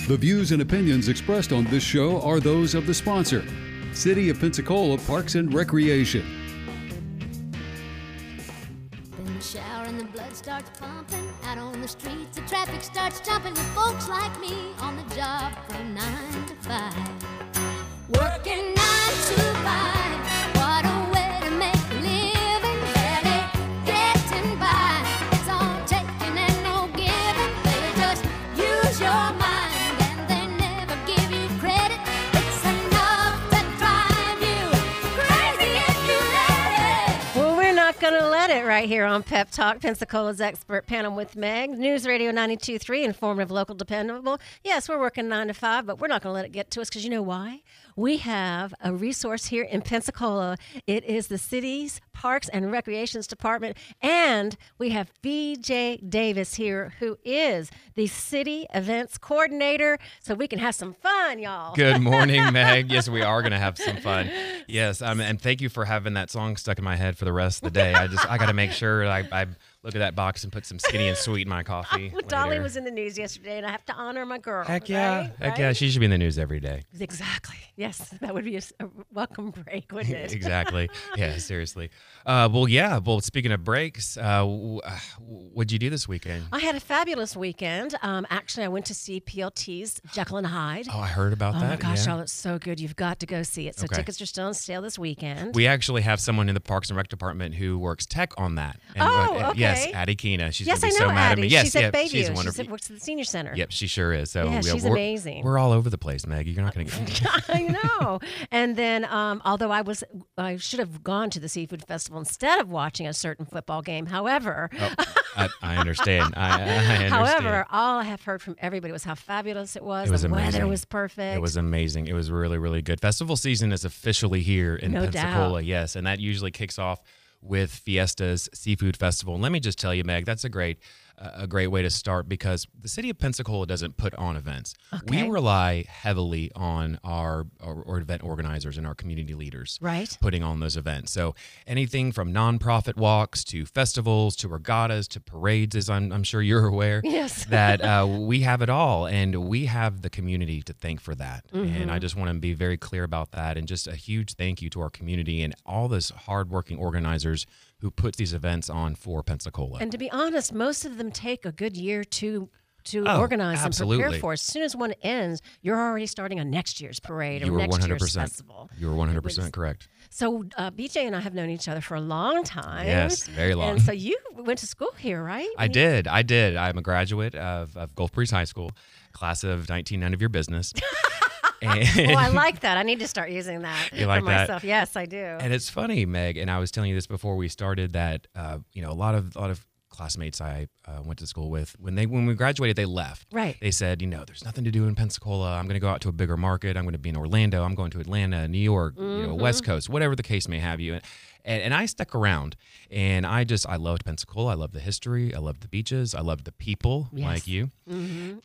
The views and opinions expressed on this show are those of the sponsor, City of Pensacola Parks and Recreation. In the shower and the blood starts pumping. Out on the streets, the traffic starts jumping with folks like me on the job from 9 to 5. Working 9 to 5. What a way to make a living. Barely getting by. It's all taking and no giving. They just use your mind and they never give you credit. It's enough to drive you crazy if you let it. Well, we're not going to let it right here on Pep Talk, Pensacola's expert panel with Meg. News Radio 92.3, informative, local, dependable. Yes, we're working 9 to 5, but we're not going to let it get to us because you know why? We have a resource here in Pensacola. It is the city's Parks and Recreations Department, and we have B.J. Davis here, who is the city events coordinator, so we can have some fun, y'all. Good morning, Meg. Yes, we are going to have some fun. Yes, and thank you for having that song stuck in my head for the rest of the day. I got to make sure I look at that box and put some Skinny and Sweet in my coffee. Dolly was in the news yesterday, and I have to honor my girl. Heck yeah. Right? Heck yeah. She should be in the news every day. Exactly. Yes, that would be a welcome break, wouldn't it? Exactly. Yeah, seriously. Well, speaking of breaks, what'd you do this weekend? I had a fabulous weekend. Actually, I went to see PLT's Jekyll and Hyde. Oh, I heard about that. Oh my gosh, yeah. y'all, it's so good. You've got to go see it. So Okay. tickets are still on sale this weekend. We actually have someone in the Parks and Rec department who works tech on that. And, Okay. Yes, Addie Keena. She's yes, I going to know be so mad at Addie. me. Yes, she's at Bayview. she's wonderful. She works at the senior center. Yep, she sure is. So Yeah, she's amazing. We're all over the place, Meg. You're not going to get. I know. And then, although I should have gone to the Seafood Festival instead of watching a certain football game. However, I understand. I understand. However, all I have heard from everybody was how fabulous it was. It was the amazing. weather was perfect. It was amazing. It was really, really good. Festival season is officially here in No Pensacola, doubt. yes, and that usually kicks off with Fiesta's Seafood Festival. And let me just tell you, Meg, that's a great way to start because the city of Pensacola doesn't put on events. Okay. We rely heavily on our event organizers and our community leaders Right. putting on those events. So anything from nonprofit walks to festivals to regattas to parades, as I'm sure you're aware, Yes. that we have it all, and we have the community to thank for that. Mm-hmm. And I just want to be very clear about that, and just a huge thank you to our community and all those hardworking organizers who put these events on for Pensacola. And to be honest, most of them take a good year to Oh, organize and absolutely. prepare for. As soon as one ends, you're already starting on next year's parade You or were next 100%. year's festival. You were 100% correct. So BJ and I have known each other for a long time. Yes, very long. And so you went to school here, right? I did. I'm a graduate of Gulf Breeze High School, class of 19, none of your business. And Oh, I like that. I need to start using that You like for that? myself. Yes, I do. And it's funny, Meg, and I was telling you this before we started that a lot of classmates I went to school with when we graduated, they left. Right. They said, there's nothing to do in Pensacola. I'm going to go out to a bigger market. I'm going to be in Orlando. I'm going to Atlanta, New York, West Coast, whatever the case may have you. And I stuck around, and I loved Pensacola. I loved the history. I loved the beaches. I loved the people like you. Mm-hmm.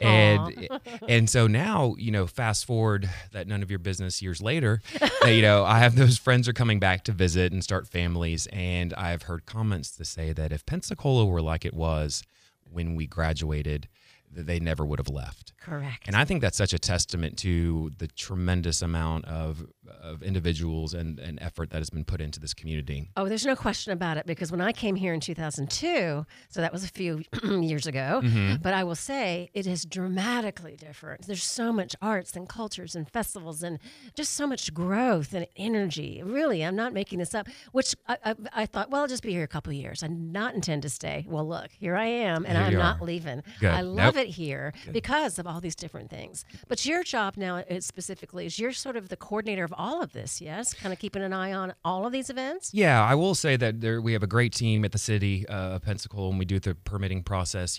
And so now, fast forward that none of your business years later, I have those friends are coming back to visit and start families. And I've heard comments to say that if Pensacola were like it was when we graduated, that they never would have left. Correct. And I think that's such a testament to the tremendous amount of individuals and effort that has been put into this community. Oh, there's no question about it, because when I came here in 2002, so that was a few years ago, Mm-hmm. but I will say it is dramatically different. There's so much arts and cultures and festivals and just so much growth and energy. Really, I'm not making this up, which I thought, well, I'll just be here a couple of years. I did not intend to stay. Well, look, here I am, and Here I'm you not are. leaving. Good. I love Nope. it here because of all these different things. But your job now specifically is you're sort of the coordinator of all of this, yes? Kind of keeping an eye on all of these events? Yeah, I will say that we have a great team at the city of Pensacola when we do the permitting process.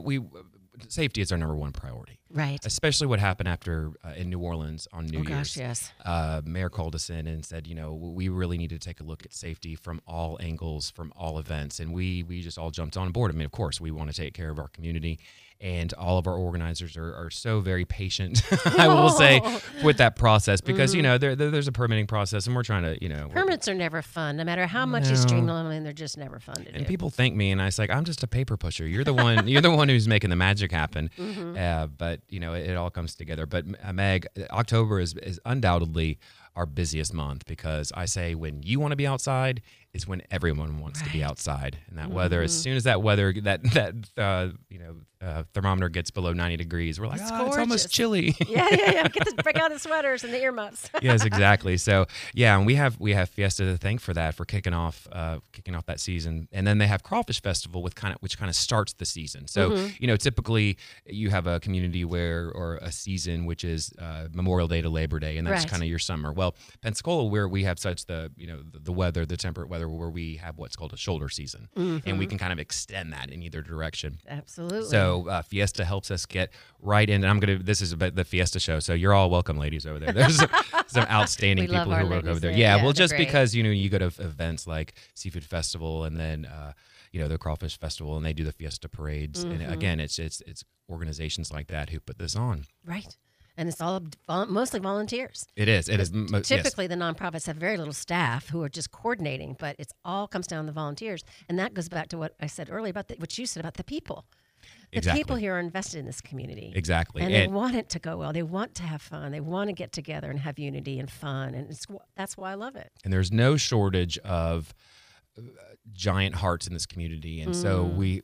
Safety is our number one priority. Right. Especially what happened after in New Orleans on New Oh, Year's. gosh, yes. Mayor called us in and said, we really need to take a look at safety from all angles, from all events. And we just all jumped on board. I mean, of course, we want to take care of our community. and all of our organizers are so very patient, I will say, with that process because, there's a permitting process and we're trying to, Permits are never fun. No matter how much you streamline them, they're just never fun to do. And people thank me, and I was like, I'm just a paper pusher. You're the one. You're the one who's making the magic happen. But it all comes together. But Meg, October is undoubtedly our busiest month because I say when you want to be outside is when everyone wants to be outside, and that weather. As soon as that weather thermometer gets below 90 degrees, we're like, it's almost chilly. Yeah. Break out the sweaters and the earmuffs. Yes, exactly. So and we have Fiesta to thank for that, for kicking off that season, and then they have Crawfish Festival which kind of starts the season. So typically you have a community or a season which is Memorial Day to Labor Day, and that's kind of your summer. Well, Pensacola, where we have such the weather, the temperate weather, where we have what's called a shoulder season, and we can kind of extend that in either direction. Absolutely. So Fiesta helps us get right in. And this is about the Fiesta show, so you're all welcome, ladies, over there. There's some outstanding people who work over there. Yeah, well, just because you go to events like Seafood Festival and then the Crawfish Festival, and they do the Fiesta parades. And again, it's organizations like that who put this on. Right. And it's all mostly volunteers. It is. It is. Typically, the nonprofits have very little staff who are just coordinating, but it's all comes down to volunteers. And that goes back to what I said earlier about what you said about the people. The people here are invested in this community. Exactly. And they want it to go well. They want to have fun. They want to get together and have unity and fun. And that's why I love it. And there's no shortage of giant hearts in this community. And so we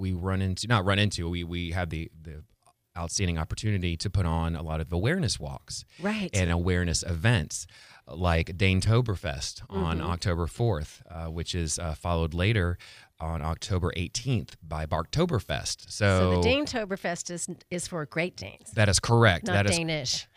have the outstanding opportunity to put on a lot of awareness walks and awareness events like Danetoberfest on October 4th, which is followed later on October 18th by Barktoberfest. So the Danetoberfest is for Great Danes. That is correct. Not Danish.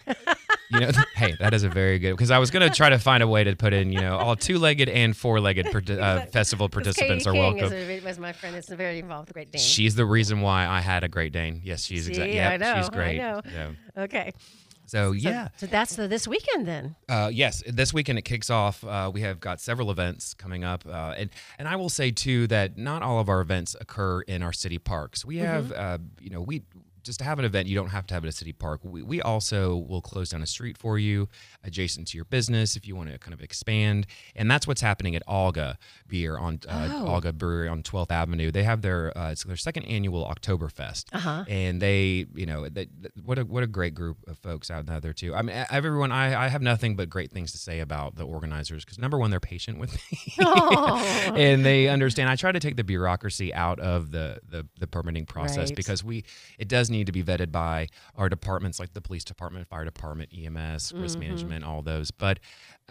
Hey, that is a very good, because I was going to try to find a way to put in, all two-legged and four-legged festival participants are welcome. Was my friend. It's very involved with Great Dane. She's the reason why I had a Great Dane. Yes, she's exactly. Yeah, I know. She's great. I know. Yeah. Okay. So yeah. So that's this weekend then. Yes, this weekend it kicks off. We have got several events coming up, and I will say too that not all of our events occur in our city parks. We have, we just to have an event, you don't have to have it at a city park. We also will close down a street for you adjacent to your business if you want to kind of expand. And that's what's happening at Olga Beer on Olga Brewery on 12th Avenue. They have their it's their second annual Oktoberfest. And they, what a great group of folks out there too. I mean, everyone, I have nothing but great things to say about the organizers because number one, they're patient with me. And they understand. I try to take the bureaucracy out of the permitting process because it does need to be vetted by our departments like the police department, fire department, EMS, risk management, all those. But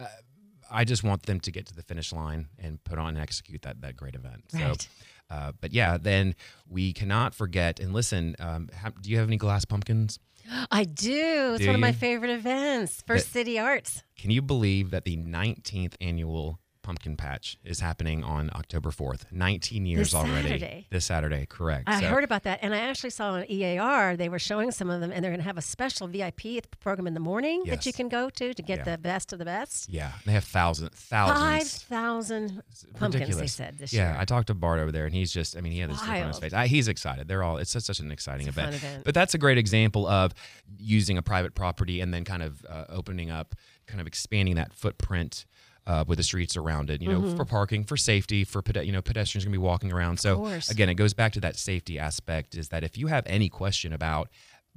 I just want them to get to the finish line and put on and execute that great event. Right. So, but yeah, then we cannot forget and listen. Do you have any glass pumpkins? I do. It's one of my favorite events. First City Arts. Can you believe that the 19th annual Pumpkin Patch is happening on October 4th. 19 years already. This Saturday, correct. I heard about that, and I actually saw on EAR they were showing some of them, and they're going to have a special VIP program in the morning that you can go to get the best of the best. Yeah, they have thousands. 5,000 pumpkins, they said, this year. Yeah, I talked to Bart over there, and he's just, he had this look on his face. He's excited. It's such an exciting event. But that's a great example of using a private property and then kind of opening up, kind of expanding that footprint with the streets around it, for parking, for safety, for pedestrians going to be walking around. So again, it goes back to that safety aspect, is that if you have any question about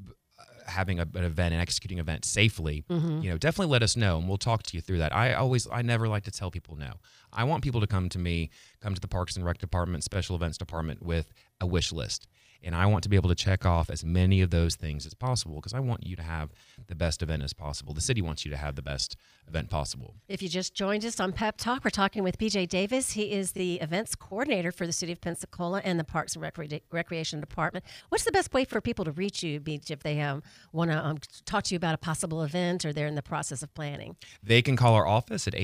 having an event and executing an event safely, definitely let us know and we'll talk to you through that. I never like to tell people no. I want people to come to me, come to the Parks and Rec Department, Special Events Department with a wish list. And I want to be able to check off as many of those things as possible because I want you to have the best event as possible. The city wants you to have the best event possible. If you just joined us on Pep Talk, we're talking with BJ Davis. He is the events coordinator for the City of Pensacola and the Parks and Recreation Department. What's the best way for people to reach you, BJ, if they want to talk to you about a possible event or they're in the process of planning? They can call our office at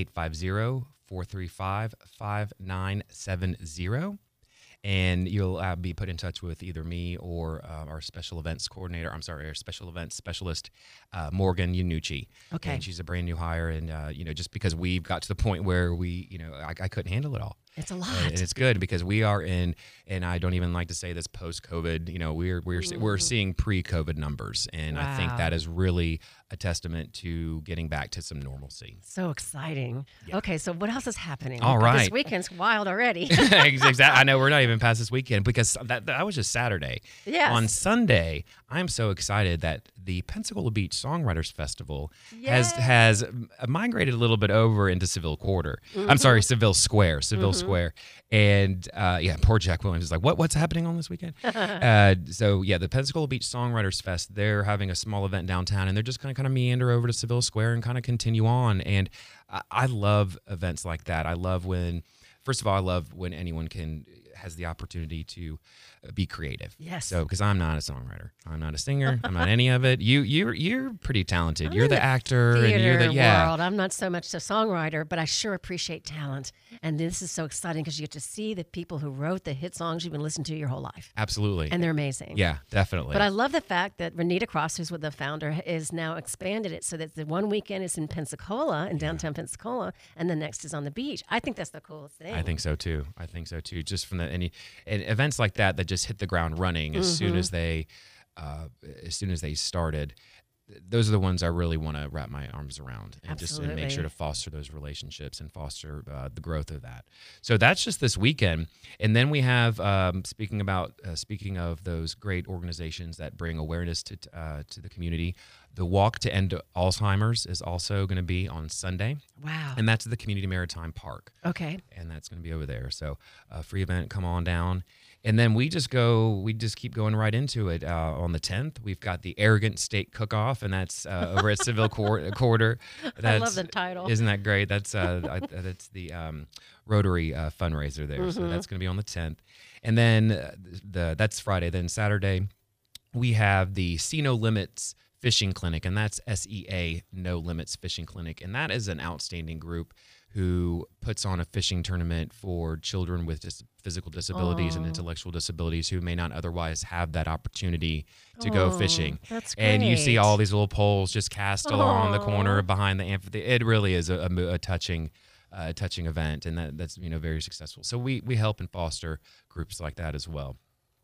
850-435-5970. And you'll be put in touch with either me or our special events coordinator. Our special events specialist, Morgan Yanucci. Okay. And she's a brand new hire. And, just because we've got to the point where I couldn't handle it all. It's a lot. And it's good because we are in, and I don't even like to say this post-COVID, you know, we're seeing pre-COVID numbers. And I think Wow. that is really a testament to getting back to some normalcy. So exciting. Yeah. Okay, so what else is happening? All This right. weekend's wild already. Exactly. I know we're not even past this weekend because that was just Saturday. Yes. On Sunday, I'm so excited that the Pensacola Beach Songwriters Festival has migrated a little bit over into Seville Quarter. I'm sorry, Seville Square. Square. And poor Jack Williams is like, what's happening on this weekend? So the Pensacola Beach Songwriters Fest, they're having a small event downtown, and they're just going to kind of meander over to Seville Square and kind of continue on. And I love events like that. First of all, I love when anyone has the opportunity to be creative. Yes. So, because I'm not a songwriter, I'm not a singer, I'm not any of it. You're pretty talented. You're the actor, and you're the world. I'm not so much a songwriter, but I sure appreciate talent. And this is so exciting because you get to see the people who wrote the hit songs you've been listening to your whole life, Absolutely. and they're amazing. Yeah, definitely. But I love the fact that Renita Cross, who's with the founder, is now expanded it so that the one weekend is in Pensacola, in downtown Pensacola, and the next is on the beach. I think that's the coolest thing. I think so too. Just from and events like that just hit the ground running as soon as they started. Those are the ones I really want to wrap my arms around and just and make sure to foster those relationships and foster the growth of that. So that's just this weekend. And then we have, speaking of those great organizations that bring awareness to the community, the Walk to End Alzheimer's is also going to be on Sunday. Wow. And that's at the Community Maritime Park. Okay. And that's going to be over there. So a free event, come on down. And then we just keep going right into it. On the 10th, we've got the Arrogant State Cook-Off, and that's over at Seville Quarter. I love the title. Isn't that great? That's that's the Rotary fundraiser there. So that's going to be on the 10th. And then that's Friday. Then Saturday, we have the See No Limits Fishing Clinic, and that's SEA No Limits Fishing Clinic. And that is an outstanding group who puts on a fishing tournament for children with just physical disabilities and intellectual disabilities who may not otherwise have that opportunity to go fishing. That's great. And you see all these little poles just cast along the corner behind the amphitheater. It really is a touching event, and that's very successful. So we help and foster groups like that as well.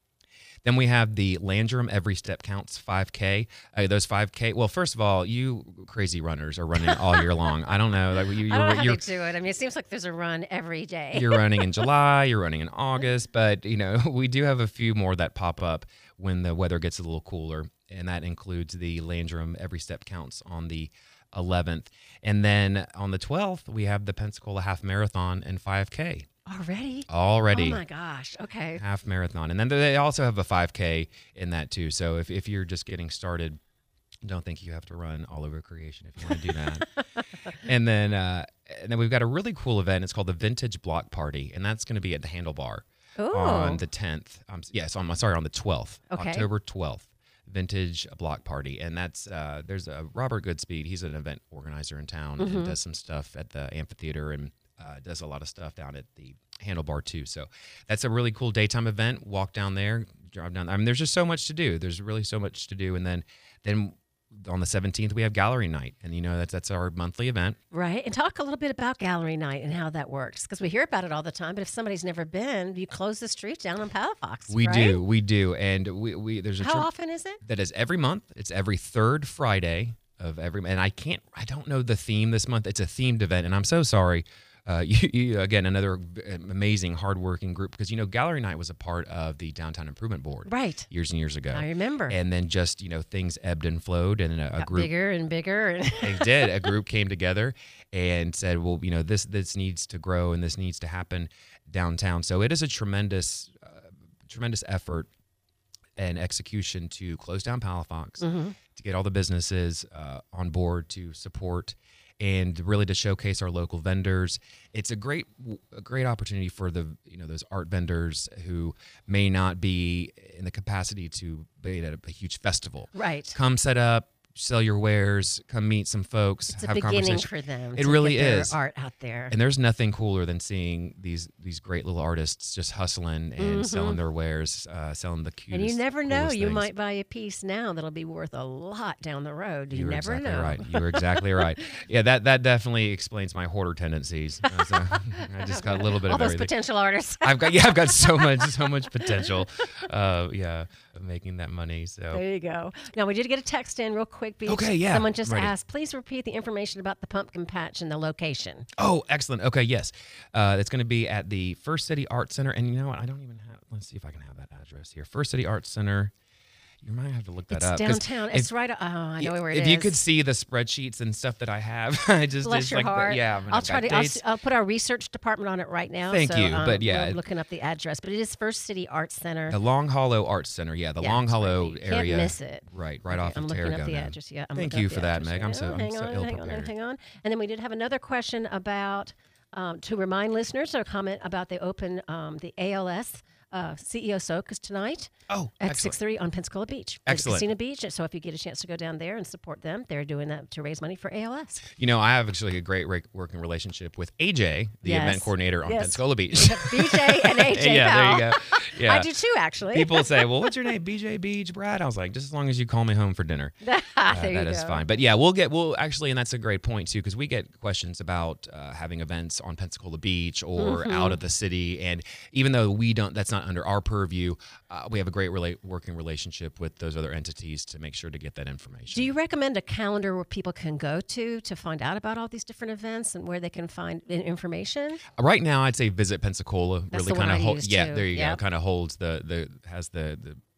Then we have the Landrum Every Step Counts 5K. Those 5K. Well, first of all, you crazy runners are running all year long. I don't know. I don't know how they do it. I mean, it seems like there's a run every day. You're running in July. You're running in August. But, we do have a few more that pop up when the weather gets a little cooler. And that includes the Landrum Every Step Counts on the 11th. And then on the 12th, we have the Pensacola Half Marathon and 5K. Already? Oh my gosh. Okay. Half marathon. And then they also have a 5K in that too. So if you're just getting started, don't think you have to run all over creation if you want to do that. and then we've got a really cool event. It's called the Vintage Block Party. And that's going to be at the Handlebar on the 10th. On the 12th. Okay. October 12th. Vintage Block Party. And that's there's a Robert Goodspeed. He's an event organizer in town and does some stuff at the amphitheater and does a lot of stuff down at the Handlebar too. So that's a really cool daytime event. Walk down there, drive down. I mean, there's just so much to do. There's really so much to do. And then on the 17th, we have Gallery Night. And, that's our monthly event. Right. And talk a little bit about Gallery Night and how that works. Because we hear about it all the time. But if somebody's never been, you close the street down on Palafox, We right? do. And we there's a How often is it? That is every month. It's every third Friday of every. And I don't know the theme this month. It's a themed event. And I'm so sorry. You again, another amazing, hardworking group because Gallery Night was a part of the Downtown Improvement Board, right, years and years ago. I remember. And then just things ebbed and flowed, and a group bigger and bigger. They did. A group came together and said, "Well, this needs to grow and this needs to happen downtown." So it is a tremendous effort and execution to close down Palafox, to get all the businesses on board to support. And really to showcase our local vendors. It's a great opportunity for those art vendors who may not be in the capacity to be at a huge festival. Right. Come set up, sell your wares, come meet some folks, It's a have a beginning conversation. for them. It to really get their is. art out there. And there's nothing cooler than seeing these great little artists just hustling and selling their wares, selling the cutest. And you never know, coolest you things. might buy a piece now that'll be worth a lot down the road. You You're never exactly know. right. You're exactly right. Yeah, that definitely explains my hoarder tendencies. I just got a little bit All of those everything. potential artists. I've got so much potential. Of making that money. So There you go. Now, we did get a text in real quick. Beach. Okay, yeah, Someone just ready. asked, please repeat the information about the pumpkin patch and the location. oh, excellent. Okay, yes, it's going to be at the First City Arts Center, and you know what? I don't even have. Let's see if I can have that address here. First City Arts Center. You might have to look that It's up. 'cause downtown. It's right. Oh, I know where it is. If you could see the spreadsheets and stuff that I have, I just Bless it's your like heart. yeah. I'll try to. Dates. I'll put our research department on it right now. Thank so, you, but yeah, we're looking up the address. But it is First City Arts Center. The Long Hollow Arts Center, yeah, the Yeah, Long that's right. Hollow You area. Can't miss it. Right Okay, off I'm of looking up the Tarragona. address. Yeah, I'm Thank looking you up the for that, address. Meg. I'm so hang on, ill hang on, prepared. hang on. And then we did have another question about to remind listeners or comment about the the ALS CEO Soak tonight. Oh, at excellent. 6:30 on Pensacola Beach. Excellent. Casino Beach. So if you get a chance to go down there and support them, they're doing that to raise money for ALS. You know, I have actually a great working relationship with AJ, the Yes. event coordinator on Yes. Pensacola Beach. BJ and AJ yeah, Powell. there you go. Yeah. I do too, actually. People say, "Well, what's your name? BJ Beach, Brad?" I was like, "Just as long as you call me home for dinner, there that you is go. fine." But yeah, we'll actually, and that's a great point too, because we get questions about having events on Pensacola Beach or Mm-hmm. out of the city, and even though we don't, that's not under our purview. We have a great working relationship with those other entities to make sure to get that information. Do you recommend a calendar where people can go to find out about all these different events and where they can find information? Right now, I'd say Visit Pensacola. That's Really the one kind I of use, yeah, too. there you Yep. go. Kind of holds has the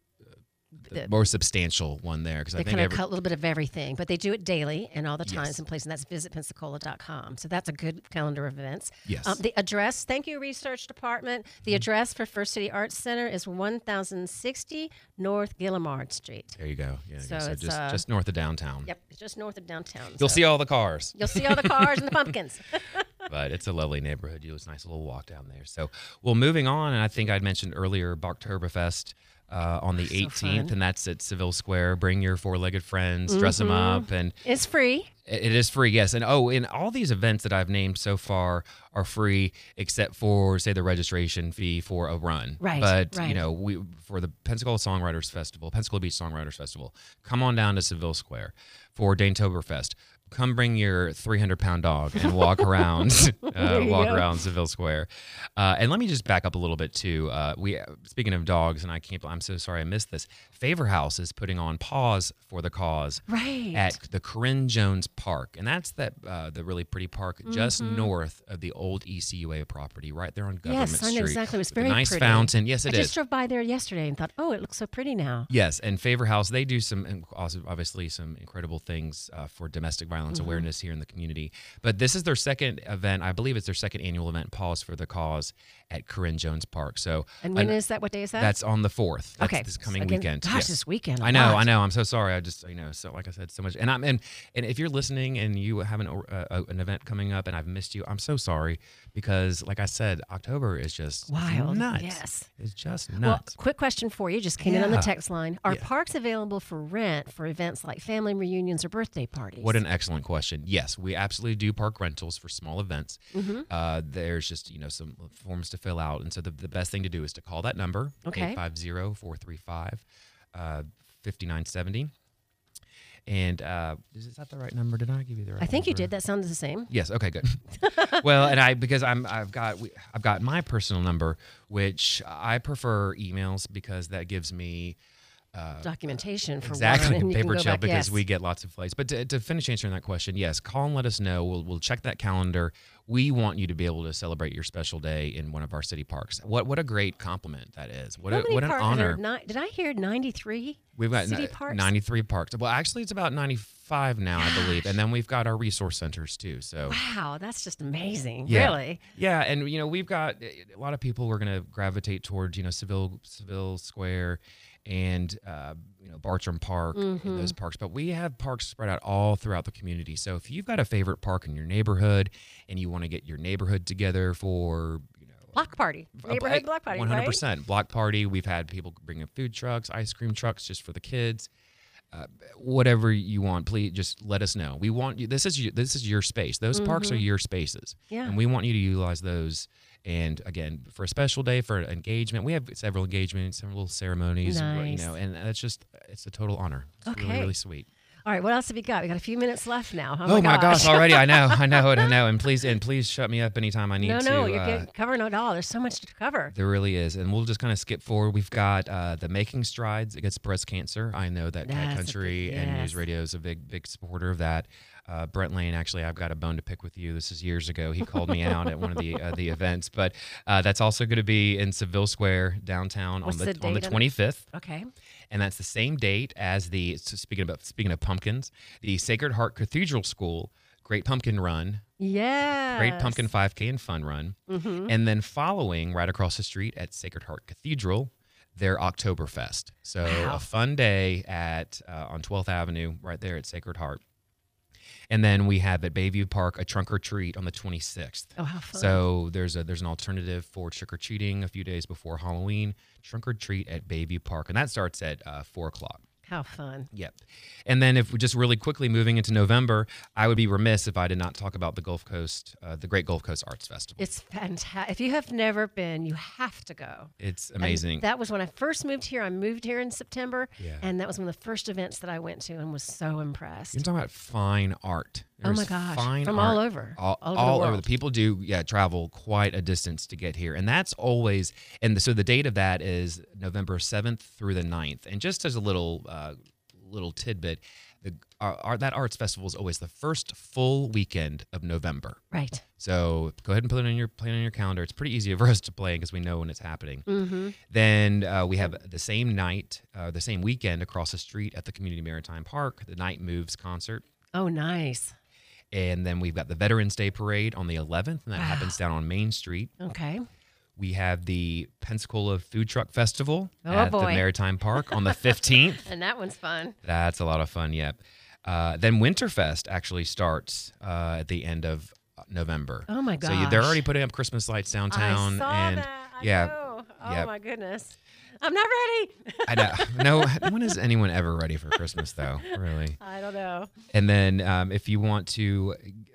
more substantial one there because I They think kind of cut a little bit of everything, but they do it daily and all the times Yes. and places, and that's visitpensacola.com. So that's a good calendar of events. Yes. The address, thank you, Research Department. The address for First City Arts Center is 1060 North Guillemard Street. there you go. Yeah, So it's, just north of downtown. Yep, it's just north of downtown. You'll so see all the cars. You'll see all the cars and the pumpkins. But it's a lovely neighborhood. It's a nice little walk down there. So, well, moving on, and I think I'd mentioned earlier Bachtoberfest on the 18th, fun. and that's at Seville Square. Bring your four-legged friends, dress them up, and It's free. it is free, yes. And and all these events that I've named so far are free, except for say the registration fee for a run. Right, But right. you know, we for the Pensacola Songwriters Festival, Pensacola Beach Songwriters Festival, come on down to Seville Square for Danetoberfest. Come bring your 300-pound dog and walk around, you go. around Seville Square. And let me just back up a little bit too. Speaking of dogs, and I'm so sorry I missed this. Favor House is putting on Paws for the Cause Right. at the Corinne Jones Park, and that's the really pretty park just north of the old ECUA property, right there on Government Yes, I Street. know exactly. It was With a very nice pretty. fountain. Yes, I it is. just drove by there yesterday and thought, oh, it looks so pretty now. Yes, and Favor House, they do some, and also obviously some incredible things for domestic violence Mm-hmm. awareness here in the community. But this is their second event. I believe it's their second annual event, Pause for the Cause, at Corinne Jones Park. So And when is that? What day is that? that's on the 4th. That's okay. this coming Again, weekend. Gosh, Yes. this weekend. I know. I'm so sorry. I just, so like I said, so much. And if you're listening and you have an event coming up and I've missed you, I'm so sorry because, like I said, October is just Wild. nuts. Yes. It's just Well, nuts. quick question for you. Just came in on the Yeah. text line. Are Yeah. parks available for rent for events like family reunions or birthday parties? What an excellent question. Yes, we absolutely do park rentals for small events. Mm-hmm. There's just, some forms to fill out. And so the best thing to do is to call that number, Okay. 850-435-5970. And is that the right number? Did I give you the right I think you number? did. That sounds the same. Yes. Okay. Good. Well, and I've got my personal number, which I prefer emails because that gives me Documentation for exactly one. And you can paper go trail back, because yes. we get lots of flights. But to finish answering that question, yes, call and let us know. We'll check that calendar. We want you to be able to celebrate your special day in one of our city parks. What a great compliment that is. What How many what an parks are honor. there? Did I hear 93? We've got city parks? 93 parks. Well, actually, it's about 95 now, I believe. And then we've got our resource centers too. So Wow, that's just amazing. Yeah. Really? Yeah, and we've got a lot of people who are going to gravitate towards Seville Square and Bartram Park and those parks, but we have parks spread out all throughout the community. So if you've got a favorite park in your neighborhood and you want to get your neighborhood together for Block party. Neighborhood block party, 100% right? block party. We've had people bring in food trucks, ice cream trucks just for the kids. whatever you want, please just let us know. We want you. This is your space. Those parks are your spaces, and we want you to utilize those. And again, for a special day, for an engagement, we have several engagements, several little ceremonies, Nice. and it's a total honor. It's Okay. really, really sweet. All right, what else have you got? We got a few minutes left now. Oh my gosh, already I know. And please shut me up anytime I need to. No, you're covering it all. There's so much to cover. There really is, and we'll just kind of skip forward. We've got the Making Strides Against Breast Cancer. I know that Cat Country and News Radio is a big supporter of that. Brent Lane, actually, I've got a bone to pick with you. This is years ago. He called me out at one of the events, but that's also going to be in Seville Square downtown on the 25th. Okay. And that's the same date as speaking of pumpkins, the Sacred Heart Cathedral School Great Pumpkin Run. Yeah. Great Pumpkin 5K and Fun Run. And then following right across the street at Sacred Heart Cathedral, their Oktoberfest. So a fun day on 12th Avenue right there at Sacred Heart. And then we have at Bayview Park a trunk or treat on the 26th. Oh, how fun. So there's an alternative for trick or treating a few days before Halloween. Trunk or treat at Bayview Park. And that starts at 4 o'clock. How fun. Yep. And then if we just really quickly moving into November, I would be remiss if I did not talk about the Gulf Coast, the Great Gulf Coast Arts Festival. It's fantastic. If you have never been, you have to go. It's amazing. And that was when I first moved here. I moved here in September, Yeah. and that was one of the first events that I went to and was so impressed. You're talking about fine art. Oh my There's gosh. fine From art all over. all over the over. world. The people do travel quite a distance to get here, and that's always. And so the date of that is November 7th through the 9th. And just as a little tidbit, that arts festival is always the first full weekend of November. Right. So go ahead and put it on your calendar. It's pretty easy for us to plan because we know when it's happening. Then we have the same night, the same weekend across the street at the Community Maritime Park, the Night Moves concert. Oh, nice. And then we've got the Veterans Day Parade on the 11th, and that happens down on Main Street. Okay. We have the Pensacola Food Truck Festival Oh, at the boy. Maritime Park on the 15th. And that one's fun. That's a lot of fun, yep. Then Winterfest actually starts at the end of November. Oh, my So gosh. they're already putting up Christmas lights downtown. I saw and that. I yeah, know. Oh, yep. my goodness. I'm not ready. I know. No, when is anyone ever ready for Christmas, though? Really? I don't know. And then if you want to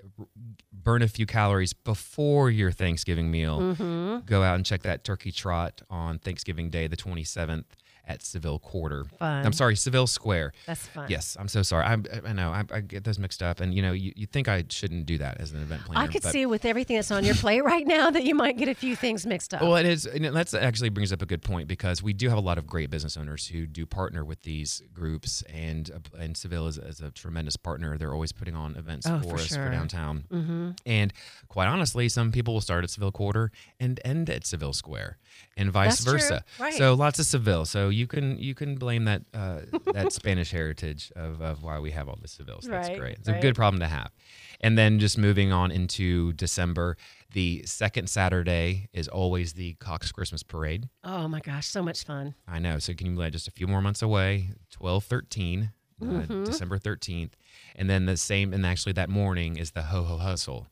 burn a few calories before your Thanksgiving meal, go out and check that turkey trot on Thanksgiving Day, the 27th, at Seville Quarter. Fun. I'm sorry, Seville Square. That's fun. Yes, I'm so sorry. I know I get those mixed up, and you think I shouldn't do that as an event planner. I could but- see with everything that's on your plate right now that you might get a few things mixed up. Well, it is. And that actually brings up a good point because we do have a lot of great business owners who do partner with these groups, and Seville is a tremendous partner. They're always putting on events for us sure. for downtown. And quite honestly, some people will start at Seville Quarter and end at Seville Square, and vice That's true. versa. Right. So lots of Seville. So you can blame that that Spanish heritage of why we have all the Sevilles. That's Right, great. It's a right. good problem to have. And then just moving on into December, the second Saturday is always the Cox Christmas Parade. Oh my gosh, so much fun. I know. So can you believe just a few more months away, 12/13, December 13th. And then and actually that morning is the Ho Ho Hustle.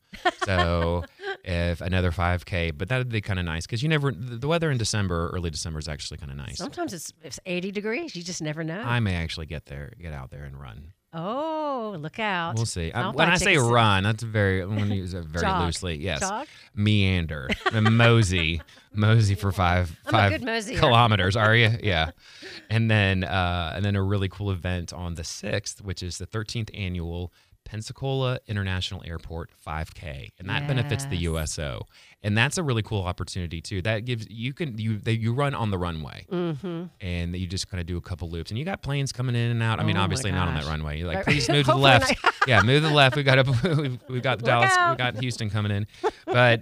So if another 5K, but that would be kind of nice because the weather in December, early December is actually kind of nice. Sometimes it's 80 degrees. You just never know. I may actually get out there and run. Oh, look out. We'll see. I'll When buy I say tickets. run, I'm going to use it very Jog. loosely. Yes. Jog? Meander. And mosey for five I'm a good mosier. kilometers. Are you? Yeah. And then a really cool event on the 6th, which is the 13th annual Pensacola International Airport 5K, and that benefits the Yes. USO, and that's a really cool opportunity too. That gives you run on the runway, and you just kind of do a couple loops, and you got planes coming in and out. I mean, Oh my obviously not on that gosh. runway. You're like, Right. please move to the Hopefully left. not. Yeah, move to the left. We've got Dallas, out. we got Houston coming in, but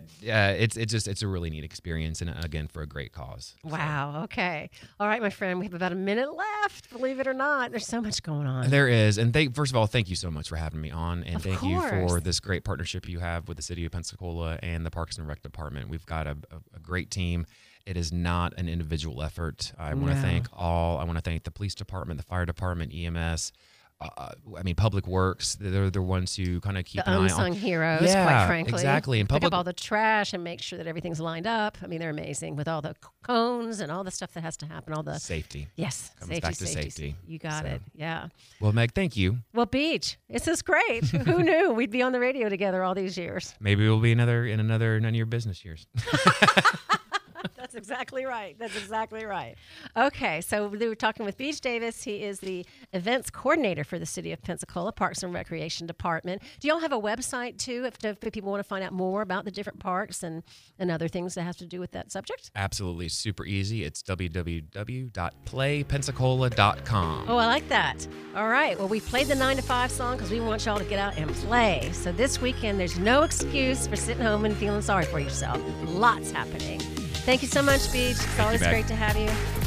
it's a really neat experience, and again for a great cause. Wow. Okay. All right, my friend. We have about a minute left. Believe it or not, there's so much going on. There is, and first of all, thank you so much for having me on, and Of thank you for course. this great partnership you have with the City of Pensacola and the Parks and Rec Department. We've got a great team. It is not an individual effort. I want to No. thank I want to thank the police department, the fire department, EMS, I mean, Public Works, they're the ones who kind of keep The an eye unsung on. heroes, Yeah, quite frankly. exactly. And Pick public up all the trash and make sure that everything's lined up. I mean, they're amazing with all the cones and all the stuff that has to happen. All the safety. yes, Comes back to safety. You got So. it. Yeah. Well, Meg, thank you. Well, Beach, this is great. Who knew we'd be on the radio together all these years? Maybe we'll be in another none of your business years. That's exactly right. That's exactly right. Okay, so we were talking with Beach Davis. He is the events coordinator for the City of Pensacola Parks and Recreation Department. Do y'all have a website too if people want to find out more about the different parks and other things that have to do with that subject? Absolutely. Super easy. It's www.playpensacola.com. Oh, I like that. All right. Well, we played the 9 to 5 song because we want y'all to get out and play. So this weekend, there's no excuse for sitting home and feeling sorry for yourself. Lots happening. Thank you so much, Beach. It's always Meg. great to have you.